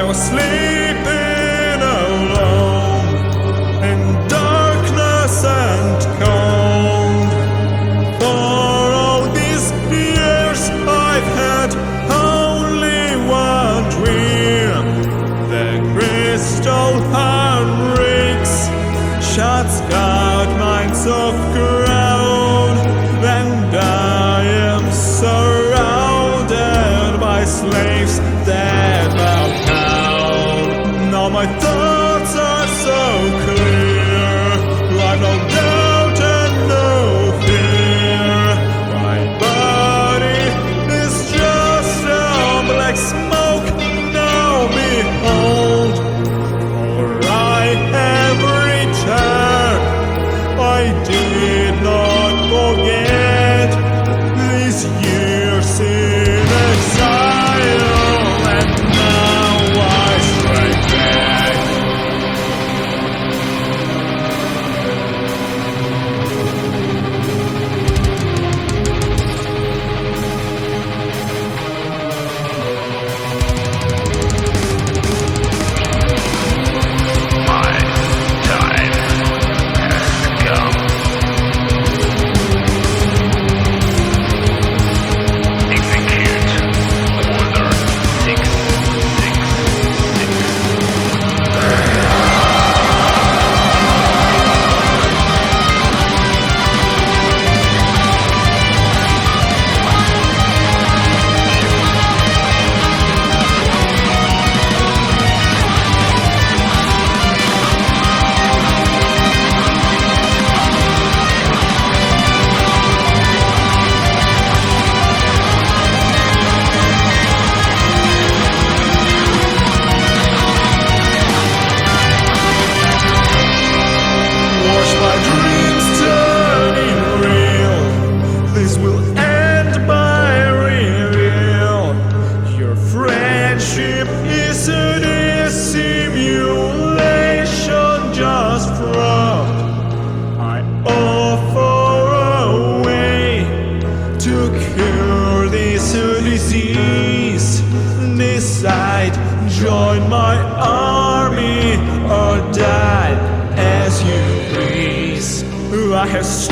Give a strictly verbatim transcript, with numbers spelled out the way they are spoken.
I was sleeping alone in darkness and cold. For all these years I've had only one dream. The crystal handbrakes shuts out minds of ground, and I am surrounded by slaves that bow down. Now my thoughts are so clear, I've no doubt and no fear. My body is just a black smoke, now behold, for I have returned. I did not forget these years in exile, and now I strike back. My time has come. Execute Order six six six. Watch my dreams turning real. This will end by reveal. Your friendship is a simulation just fraud. I offer a way to cure this disease. Decide, join my army or die as you please. I have